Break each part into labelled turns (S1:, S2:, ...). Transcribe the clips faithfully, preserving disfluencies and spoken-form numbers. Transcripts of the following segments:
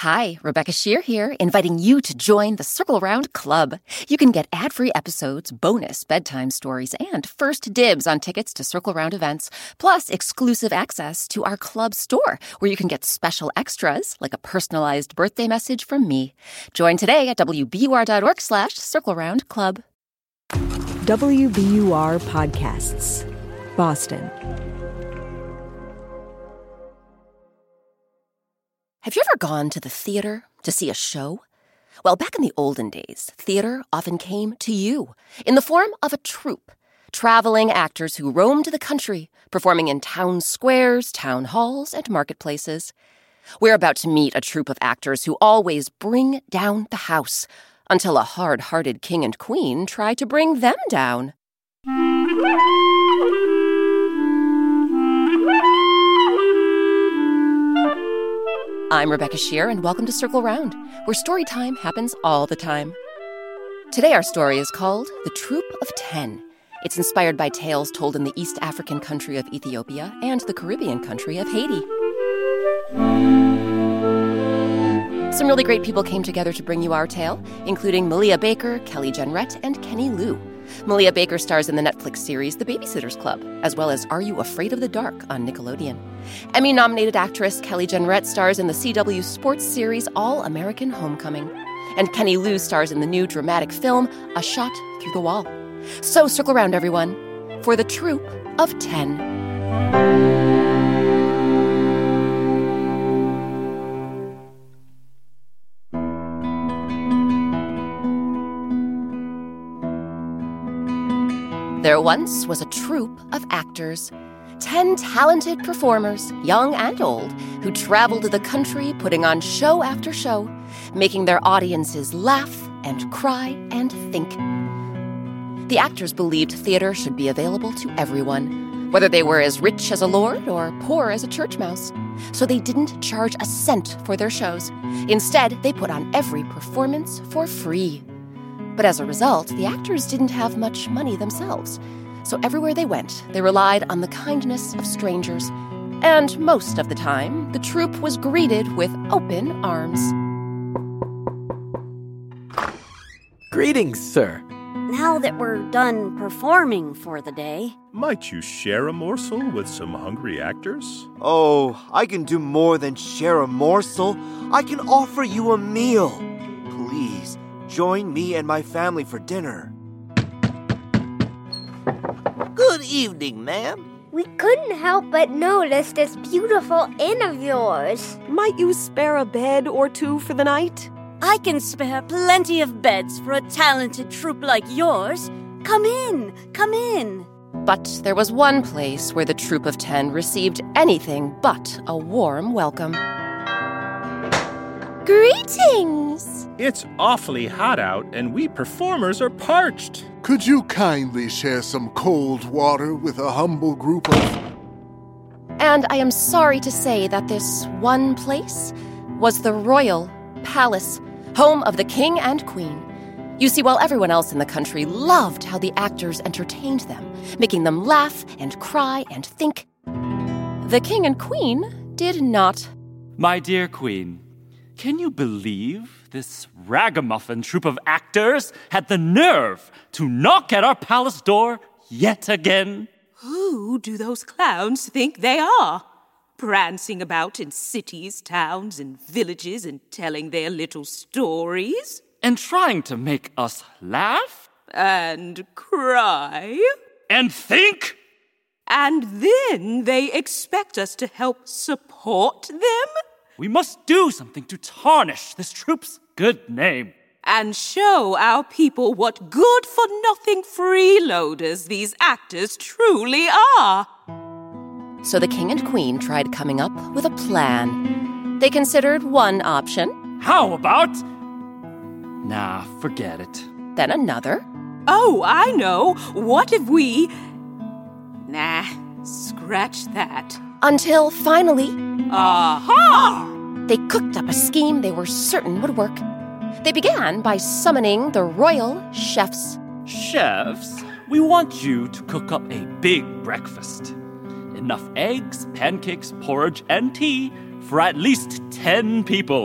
S1: Hi, Rebecca Shear here, inviting you to join the Circle Round Club. You can get ad-free episodes, bonus bedtime stories, and first dibs on tickets to Circle Round events, plus exclusive access to our club store, where you can get special extras, like a personalized birthday message from me. Join today at wbur.org slash Circle Round Club.
S2: W B U R Podcasts, Boston.
S1: Have you ever gone to the theater to see a show? Well, back in the olden days, theater often came to you in the form of a troupe, traveling actors who roamed the country, performing in town squares, town halls, and marketplaces. We're about to meet a troupe of actors who always bring down the house, until a hard-hearted king and queen try to bring them down. I'm Rebecca Shear, and welcome to Circle Round, where story time happens all the time. Today our story is called The Troop of Ten. It's inspired by tales told in the East African country of Ethiopia and the Caribbean country of Haiti. Some really great people came together to bring you our tale, including Malia Baker, Kelly Jenrette, and Kenny Liu. Malia Baker stars in the Netflix series The Babysitter's Club, as well as Are You Afraid of the Dark on Nickelodeon. Emmy-nominated actress Kelly Jenrette stars in the C W sports series All American Homecoming. And Kenny Liu stars in the new dramatic film A Shot Through the Wall. So circle around, everyone, for The Troop of Ten. There once was a troupe of actors, ten talented performers, young and old, who traveled the country putting on show after show, making their audiences laugh and cry and think. The actors believed theater should be available to everyone, whether they were as rich as a lord or poor as a church mouse. So they didn't charge a cent for their shows. Instead, they put on every performance for free. But as a result, the actors didn't have much money themselves. So everywhere they went, they relied on the kindness of strangers. And most of the time, the troupe was greeted with open arms.
S3: Greetings, sir.
S4: Now that we're done performing for the day,
S5: might you share a morsel with some hungry actors?
S6: Oh, I can do more than share a morsel. I can offer you a meal. Please, join me and my family for dinner.
S7: Good evening, ma'am.
S8: We couldn't help but notice this beautiful inn of yours.
S2: Might you spare a bed or two for the night?
S4: I can spare plenty of beds for a talented troupe like yours. Come in, come in.
S1: But there was one place where the Troop of Ten received anything but a warm welcome.
S8: Greetings!
S5: It's awfully hot out, and we performers are parched.
S9: Could you kindly share some cold water with a humble group of...
S1: And I am sorry to say that this one place was the Royal Palace, home of the King and Queen. You see, while everyone else in the country loved how the actors entertained them, making them laugh and cry and think, the King and Queen did not.
S10: My dear Queen, can you believe this ragamuffin troupe of actors had the nerve to knock at our palace door yet again?
S11: Who do those clowns think they are? Prancing about in cities, towns, and villages and telling their little stories?
S10: And trying to make us laugh?
S11: And cry?
S10: And think?
S11: And then they expect us to help support them?
S10: We must do something to tarnish this troupe's good name.
S11: And show our people what good-for-nothing freeloaders these actors truly are.
S1: So the King and Queen tried coming up with a plan. They considered one option.
S10: How about... Nah, forget it.
S1: Then another.
S11: Oh, I know. What if we... Nah, scratch that.
S1: Until finally...
S11: Aha!
S1: They cooked up a scheme they were certain would work. They began by summoning the royal chefs.
S10: Chefs, we want you to cook up a big breakfast. Enough eggs, pancakes, porridge, and tea for at least ten people.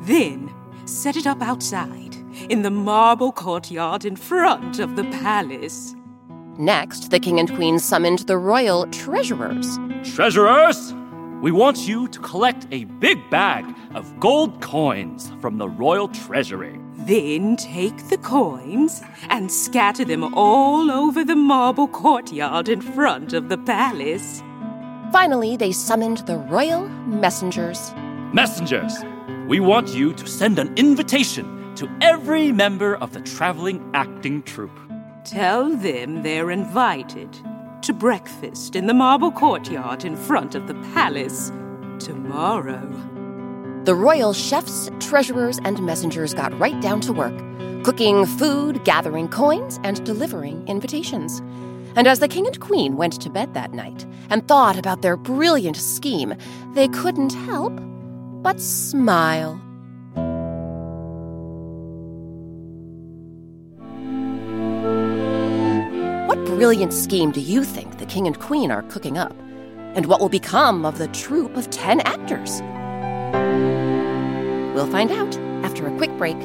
S11: Then, set it up outside, in the marble courtyard in front of the palace.
S1: Next, the king and queen summoned the royal treasurers.
S10: Treasurers, we want you to collect a big bag of gold coins from the royal treasury.
S11: Then take the coins and scatter them all over the marble courtyard in front of the palace.
S1: Finally, they summoned the royal messengers.
S10: Messengers, we want you to send an invitation to every member of the traveling acting troupe.
S11: Tell them they're invited to breakfast in the marble courtyard in front of the palace tomorrow.
S1: The royal chefs, treasurers, and messengers got right down to work, cooking food, gathering coins, and delivering invitations. And as the king and queen went to bed that night and thought about their brilliant scheme, they couldn't help but smile. What brilliant scheme do you think the king and queen are cooking up? And what will become of the troupe of ten actors? We'll find out after a quick break.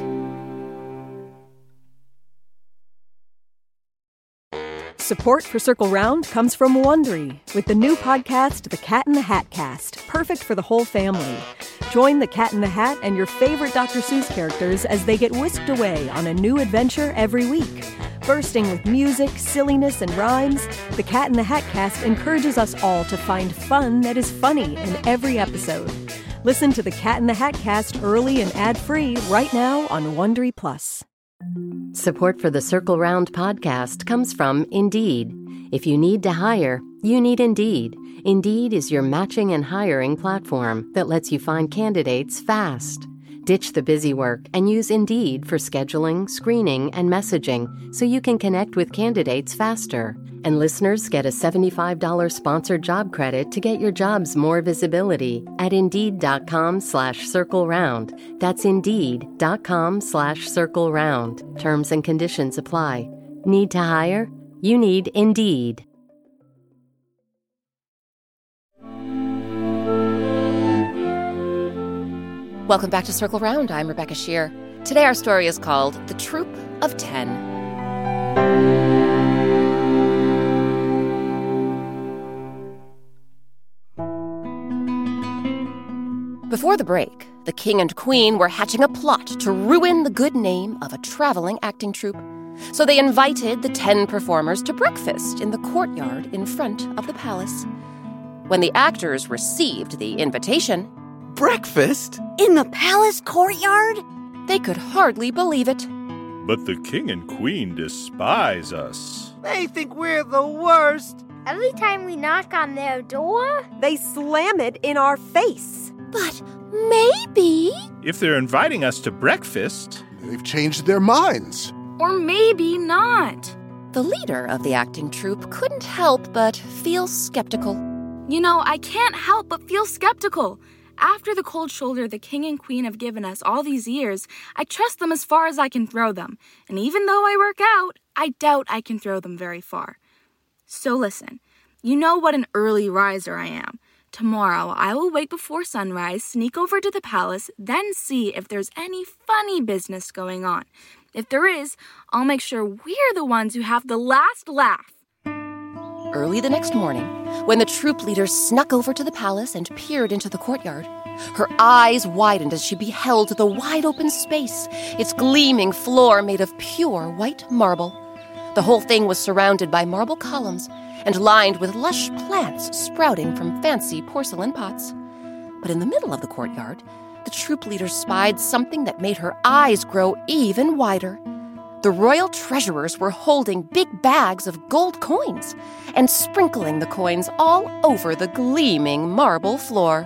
S2: Support for Circle Round comes from Wondery, with the new podcast, The Cat in the Hat Cast, perfect for the whole family. Join the Cat in the Hat and your favorite Doctor Seuss characters as they get whisked away on a new adventure every week. Bursting with music, silliness, and rhymes, The Cat in the Hat Cast encourages us all to find fun that is funny in every episode. Listen to The Cat in the Hat Cast early and ad-free right now on Wondery Plus.
S12: Support for the Circle Round podcast comes from Indeed. If you need to hire, you need Indeed. Indeed is your matching and hiring platform that lets you find candidates fast. Ditch the busy work and use Indeed for scheduling, screening, and messaging so you can connect with candidates faster. And listeners get a seventy-five dollars sponsored job credit to get your jobs more visibility at Indeed.com slash Circle Round. That's Indeed.com slash Circle Round. Terms and conditions apply. Need to hire? You need Indeed.
S1: Welcome back to Circle Round. I'm Rebecca Shear. Today our story is called The Troop of Ten. Before the break, the king and queen were hatching a plot to ruin the good name of a traveling acting troupe. So they invited the ten performers to breakfast in the courtyard in front of the palace. When the actors received the invitation,
S3: breakfast?
S4: In the palace courtyard?
S1: They could hardly believe it.
S5: But the king and queen despise us.
S6: They think we're the worst.
S8: Every time we knock on their door,
S2: they slam it in our face.
S1: But maybe...
S5: If they're inviting us to breakfast...
S9: They've changed their minds.
S13: Or maybe not.
S1: The leader of the acting troupe couldn't help but feel skeptical.
S13: You know, I can't help but feel skeptical. After the cold shoulder the king and queen have given us all these years, I trust them as far as I can throw them. And even though I work out, I doubt I can throw them very far. So listen, you know what an early riser I am. Tomorrow, I will wake before sunrise, sneak over to the palace, then see if there's any funny business going on. If there is, I'll make sure we're the ones who have the last laugh.
S1: Early the next morning, when the troop leader snuck over to the palace and peered into the courtyard, her eyes widened as she beheld the wide-open space, its gleaming floor made of pure white marble. The whole thing was surrounded by marble columns and lined with lush plants sprouting from fancy porcelain pots. But in the middle of the courtyard, the troop leader spied something that made her eyes grow even wider. The royal treasurers were holding big bags of gold coins and sprinkling the coins all over the gleaming marble floor.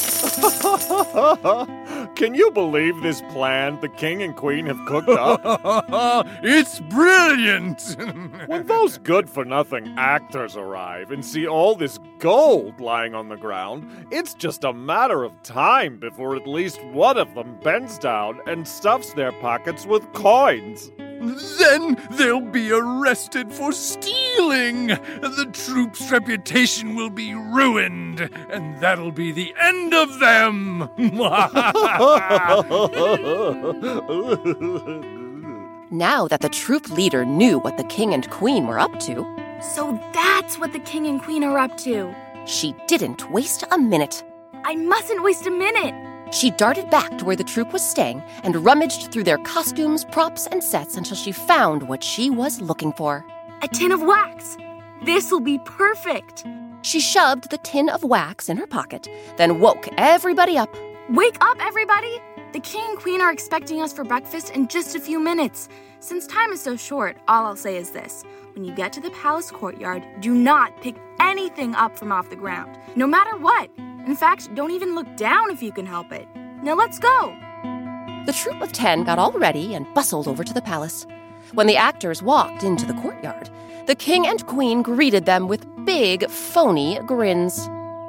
S14: Can you believe this plan the king and queen have cooked up?
S15: It's brilliant!
S14: When those good-for-nothing actors arrive and see all this gold lying on the ground, it's just a matter of time before at least one of them bends down and stuffs their pockets with coins.
S15: Then they'll be arrested for stealing. The troop's reputation will be ruined, and that'll be the end of them.
S1: Now that the troop leader knew what the king and queen were up to,
S13: So that's what the king and queen are up to.
S1: she didn't waste a minute.
S13: I mustn't waste a minute.
S1: She darted back to where the troop was staying and rummaged through their costumes, props, and sets until she found what she was looking for.
S13: A tin of wax. This'll be perfect.
S1: She shoved the tin of wax in her pocket, then woke everybody up.
S13: Wake up, everybody! The king and queen are expecting us for breakfast in just a few minutes. Since time is so short, all I'll say is this. When you get to the palace courtyard, do not pick anything up from off the ground, no matter what. In fact, don't even look down if you can help it. Now let's go.
S1: The troop of ten got all ready and bustled over to the palace. When the actors walked into the courtyard, the king and queen greeted them with big, phony grins.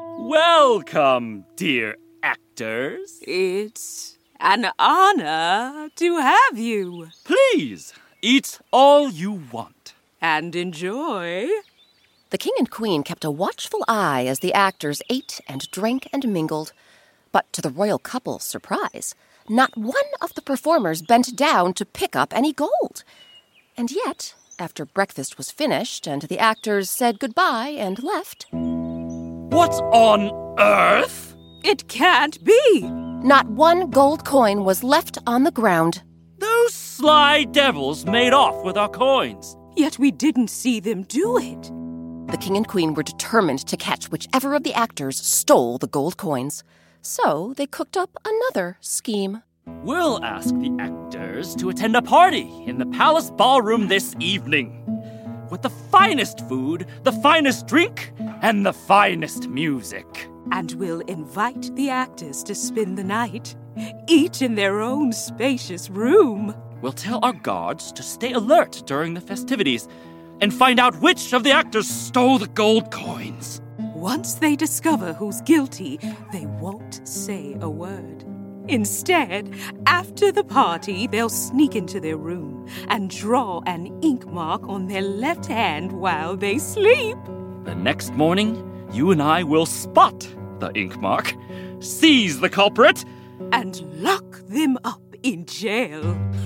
S10: Welcome, dear actors.
S11: It's an honor to have you.
S10: Please, eat all you want.
S11: And enjoy.
S1: The king and queen kept a watchful eye as the actors ate and drank and mingled. But to the royal couple's surprise, not one of the performers bent down to pick up any gold. And yet, after breakfast was finished and the actors said goodbye and left...
S10: What on earth?
S11: It can't be.
S1: Not one gold coin was left on the ground.
S10: Those sly devils made off with our coins.
S11: Yet we didn't see them do it.
S1: The king and queen were determined to catch whichever of the actors stole the gold coins. So they cooked up another scheme.
S10: We'll ask the actors to attend a party in the palace ballroom this evening. With the finest food, the finest drink, and the finest music.
S11: And we'll invite the actors to spend the night, each in their own spacious room.
S10: We'll tell our guards to stay alert during the festivities and find out which of the actors stole the gold coins.
S11: Once they discover who's guilty, they won't say a word. Instead, after the party, they'll sneak into their room and draw an ink mark on their left hand while they sleep.
S10: The next morning, you and I will spot the ink mark, seize the culprit,
S11: and lock them up in jail.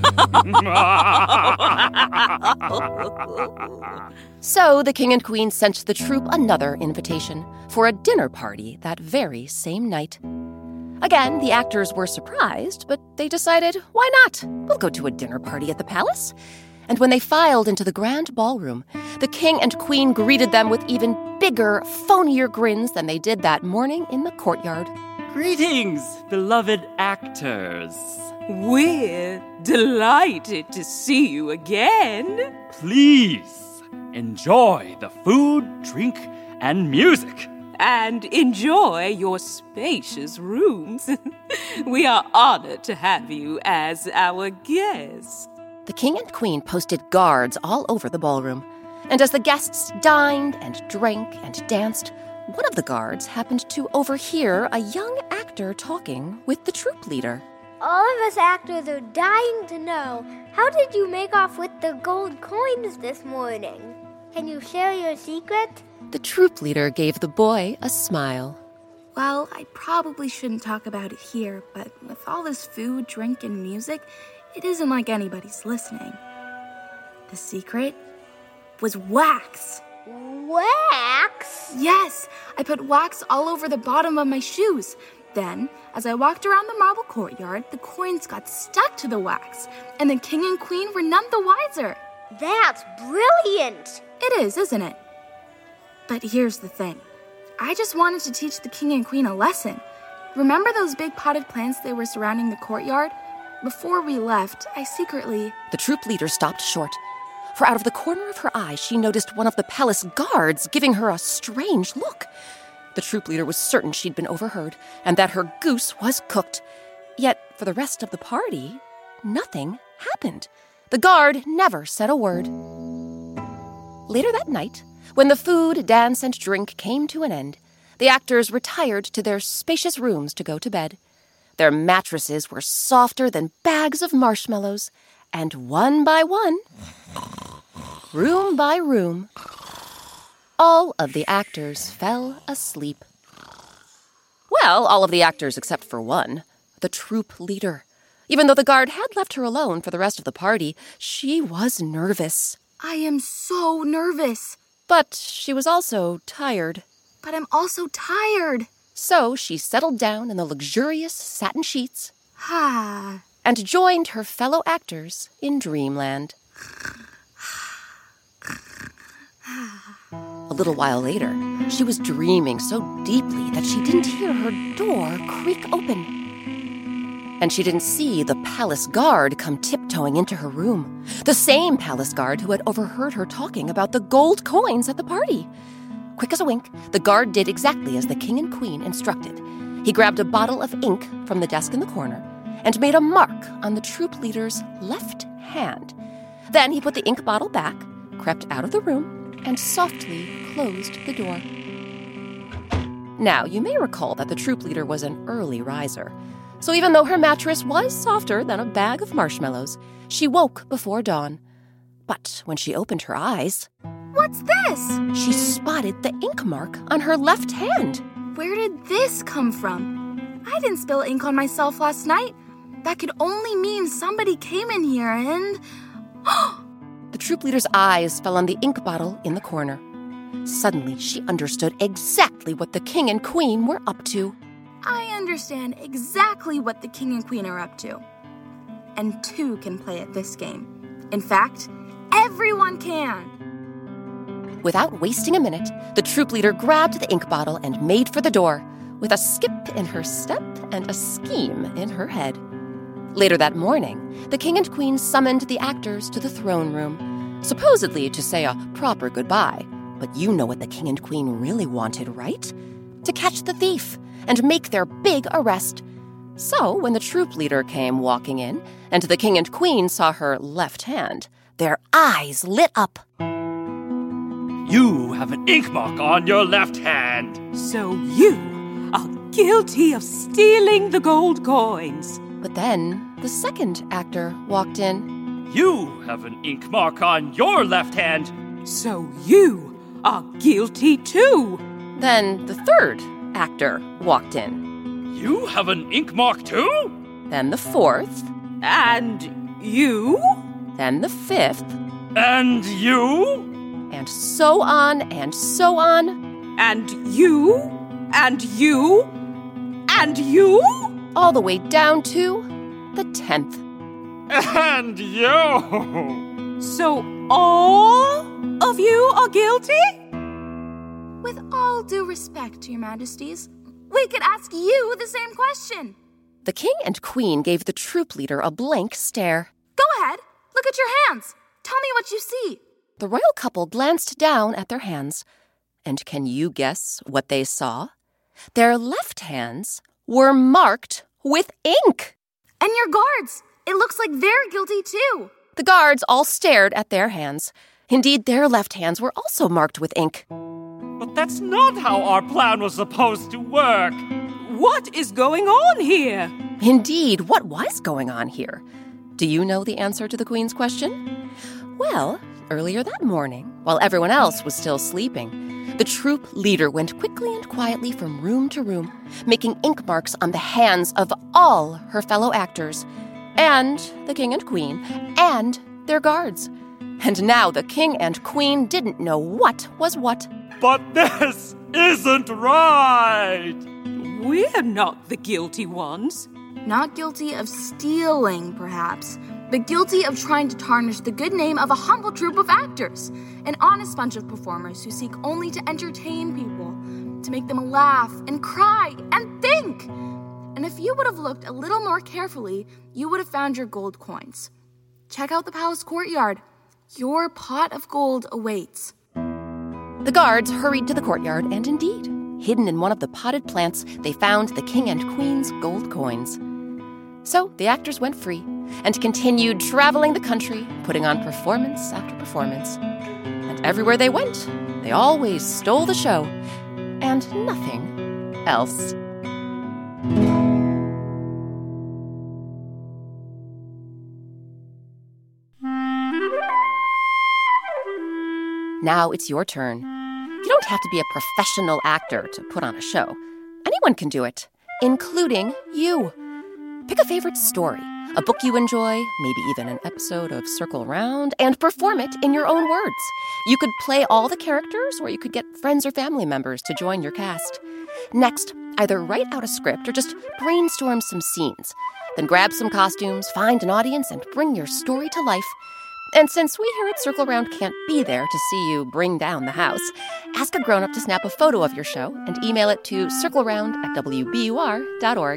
S1: So the king and queen sent the troop another invitation for a dinner party that very same night. Again, the actors were surprised, but they decided, why not? We'll go to a dinner party at the palace. And when they filed into the grand ballroom, the king and queen greeted them with even bigger, phonier grins than they did that morning in the courtyard.
S10: Greetings, beloved actors.
S11: We're delighted to see you again.
S10: Please, enjoy the food, drink, and music.
S11: And enjoy your spacious rooms. We are honored to have you as our guest.
S1: The king and queen posted guards all over the ballroom. And as the guests dined and drank and danced, one of the guards happened to overhear a young actor talking with the troop leader.
S8: All of us actors are dying to know, how did you make off with the gold coins this morning? Can you share your secret?
S1: The troop leader gave the boy a smile.
S13: Well, I probably shouldn't talk about it here, but with all this food, drink, and music, it isn't like anybody's listening. The secret was wax.
S8: Wax?
S13: Yes, I put wax all over the bottom of my shoes. Then, as I walked around the marble courtyard, the coins got stuck to the wax, and the king and queen were none the wiser.
S8: That's brilliant!
S13: It is, isn't it? But here's the thing. I just wanted to teach the king and queen a lesson. Remember those big potted plants that were surrounding the courtyard? Before we left, I secretly...
S1: The troop leader stopped short, for out of the corner of her eye, she noticed one of the palace guards giving her a strange look. The troop leader was certain she'd been overheard and that her goose was cooked. Yet, for the rest of the party, nothing happened. The guard never said a word. Later that night, when the food, dance, and drink came to an end, the actors retired to their spacious rooms to go to bed. Their mattresses were softer than bags of marshmallows, And one by one, room by room, all of the actors fell asleep. Well, all of the actors except for one, the troop leader. Even though the guard had left her alone for the rest of the party, she was nervous.
S13: I am so nervous.
S1: But she was also tired.
S13: But I'm also tired.
S1: So she settled down in the luxurious satin sheets
S13: Ah.
S1: and joined her fellow actors in dreamland. A little while later, she was dreaming so deeply that she didn't hear her door creak open. And she didn't see the palace guard come tiptoeing into her room. The same palace guard who had overheard her talking about the gold coins at the party. Quick as a wink, the guard did exactly as the king and queen instructed. He grabbed a bottle of ink from the desk in the corner and made a mark on the troop leader's left hand. Then he put the ink bottle back, crept out of the room, and softly closed the door. Now, you may recall that the troop leader was an early riser. So even though her mattress was softer than a bag of marshmallows, she woke before dawn. But when she opened her eyes...
S13: What's this?
S1: She spotted the ink mark on her left hand.
S13: Where did this come from? I didn't spill ink on myself last night. That could only mean somebody came in here and...
S1: The troop leader's eyes fell on the ink bottle in the corner. Suddenly, she understood exactly what the king and queen were up to.
S13: I understand exactly what the king and queen are up to. And two can play at this game. In fact, everyone can.
S1: Without wasting a minute, the troop leader grabbed the ink bottle and made for the door, with a skip in her step and a scheme in her head. Later that morning, the king and queen summoned the actors to the throne room, supposedly to say a proper goodbye. But you know what the king and queen really wanted, right? To catch the thief and make their big arrest. So when the troop leader came walking in, and the king and queen saw her left hand, their eyes lit up.
S10: You have an ink mark on your left hand.
S11: So you are guilty of stealing the gold coins.
S1: But then the second actor walked in.
S10: You have an ink mark on your left hand.
S11: So you are guilty too.
S1: Then the third actor walked in.
S10: You have an ink mark too?
S1: Then the fourth.
S11: And you?
S1: Then the fifth.
S10: And you?
S1: And so on and so on.
S11: And you? And you? And you?
S1: All the way down to the tenth.
S10: And you!
S11: So all of you are guilty?
S13: With all due respect, Your Majesties, we could ask you the same question.
S1: The king and queen gave the troop leader a blank stare.
S13: Go ahead. Look at your hands. Tell me what you see.
S1: The royal couple glanced down at their hands. And can you guess what they saw? Their left hands were marked with ink.
S13: And your guards. It looks like they're guilty too.
S1: The guards all stared at their hands. Indeed, their left hands were also marked with ink.
S10: But that's not how our plan was supposed to work.
S11: What is going on here?
S1: Indeed, what was going on here? Do you know the answer to the Queen's question? Well, earlier that morning, while everyone else was still sleeping, the troop leader went quickly and quietly from room to room, making ink marks on the hands of all her fellow actors, and the king and queen, and their guards. And now the king and queen didn't know what was what.
S10: But this isn't right!
S11: We're not the guilty ones.
S13: Not guilty of stealing, perhaps, but guilty of trying to tarnish the good name of a humble troupe of actors, an honest bunch of performers who seek only to entertain people, to make them laugh and cry and think. And if you would have looked a little more carefully, you would have found your gold coins. Check out the palace courtyard. Your pot of gold awaits.
S1: The guards hurried to the courtyard, and indeed, hidden in one of the potted plants, they found the king and queen's gold coins. So the actors went free and continued traveling the country, putting on performance after performance. And everywhere they went, they always stole the show, and nothing else. Now it's your turn. You don't have to be a professional actor to put on a show. Anyone can do it, including you. Pick a favorite story, a book you enjoy, maybe even an episode of Circle Round, and perform it in your own words. You could play all the characters, or you could get friends or family members to join your cast. Next, either write out a script or just brainstorm some scenes. Then grab some costumes, find an audience, and bring your story to life. And since we here at Circle Round can't be there to see you bring down the house, ask a grown-up to snap a photo of your show and email it to circleround at w b u r dot org.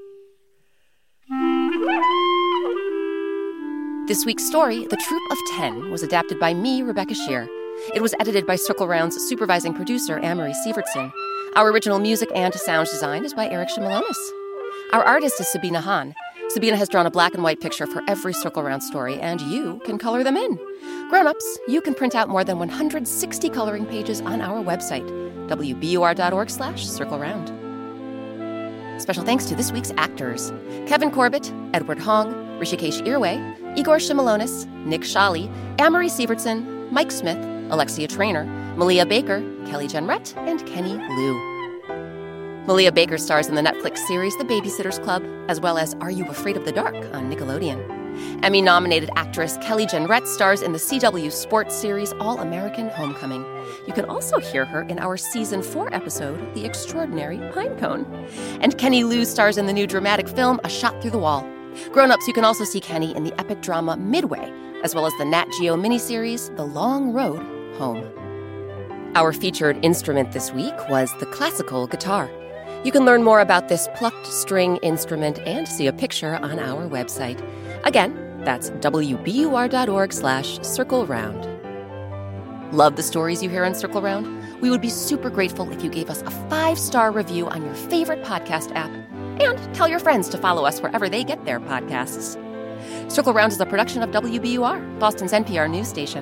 S1: This week's story, The Troop of Ten, was adapted by me, Rebecca Shear. It was edited by Circle Round's supervising producer, Amory Sievertson. Our original music and sound design is by Eric Shimalonis. Our artist is Sabina Hahn. Sabina has drawn a black and white picture for every Circle Round story, and you can color them in. Grown-ups, you can print out more than one hundred sixty coloring pages on our website, w b u r dot org slash circle round. Special thanks to this week's actors: Kevin Corbett, Edward Hong, Rishikesh Irway, Igor Shimalonis, Nick Shawley, Amory Sievertson, Mike Smith, Alexia Traynor, Malia Baker, Kelly Jenrette, and Kenny Liu. Malia Baker stars in the Netflix series The Babysitter's Club, as well as Are You Afraid of the Dark on Nickelodeon. Emmy-nominated actress Kelly Jenrette stars in the C W sports series All American Homecoming. You can also hear her in our Season four episode, The Extraordinary Pinecone. And Kenny Liu stars in the new dramatic film A Shot Through the Wall. Grown-ups, you can also see Kenny in the epic drama Midway, as well as the Nat Geo miniseries The Long Road Home. Our featured instrument this week was the classical guitar. You can learn more about this plucked string instrument and see a picture on our website. Again, that's w b u r dot org slash circle round. Love the stories you hear on Circle Round? We would be super grateful if you gave us a five-star review on your favorite podcast app. And tell your friends to follow us wherever they get their podcasts. Circle Round is a production of W B U R, Boston's N P R news station.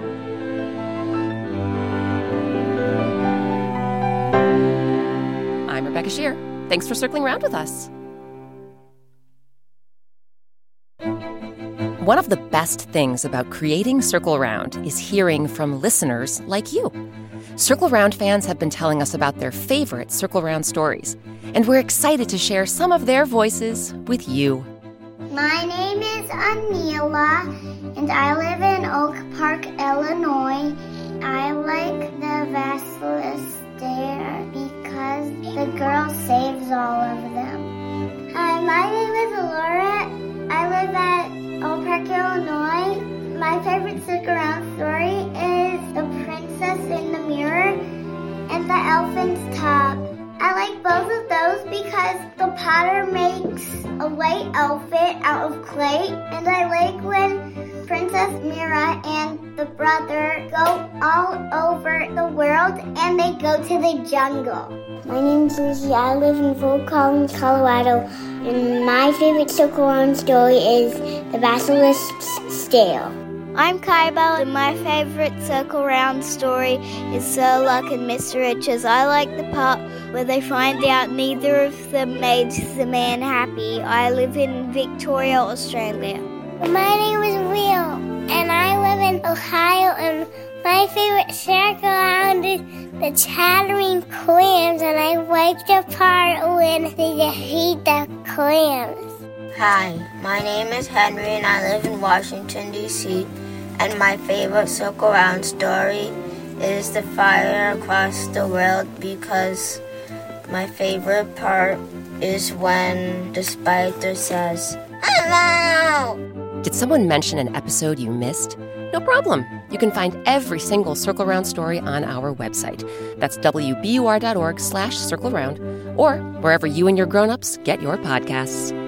S1: I'm Rebecca Shear. Thanks for circling around with us. One of the best things about creating Circle Round is hearing from listeners like you. Circle Round fans have been telling us about their favorite Circle Round stories, and we're excited to share some of their voices with you.
S16: My name is Anila, and I live in Oak Park, Illinois. I like the Basilisk Stair because the girl saves all of them. Hi, my name is Laura. I live at Oak Park, Illinois. My favorite Circle Round story is The Princess in the Mirror and The Elephant's Top. I like both of those because the potter makes a white elephant out of clay, and I like when Princess Mira and the brother go all over the world and they go to the jungle. My name's Lucy. I live in Fort Collins, Colorado, and my favorite Circle Round story is The Basilisk's Stair.
S17: I'm Kybell, and my favorite Circle Round story is Sir Luck and Mister Riches. I like the part where they find out neither of them made the man happy. I live in Victoria, Australia.
S16: My name is Will, and I live in Ohio, and my favorite Circle Round is the Chattering Clams, and I like the part when they defeat the clams.
S18: Hi, my name is Henry, and I live in Washington, D C, and my favorite Circle Round story is The Fire Across the World because my favorite part is when the spider says, "Hello!"
S1: Did someone mention an episode you missed? No problem. You can find every single Circle Round story on our website. That's w b u r dot org slash circle round, or wherever you and your grown-ups get your podcasts.